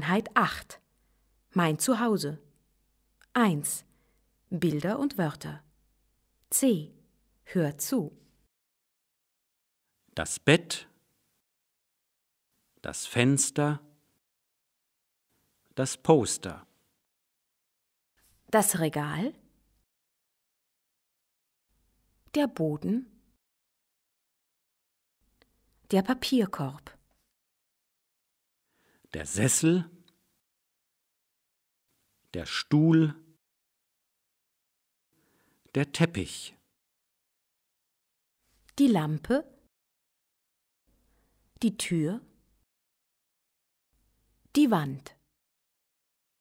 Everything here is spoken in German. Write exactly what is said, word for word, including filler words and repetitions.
Einheit acht. Mein Zuhause. eins. Bilder und Wörter. C. Hör zu. Das Bett, das Fenster, das Poster. Das Regal. Der Boden. Der Papierkorb. Der Sessel, der Stuhl, der Teppich. Die Lampe. Die Tür. Die Wand.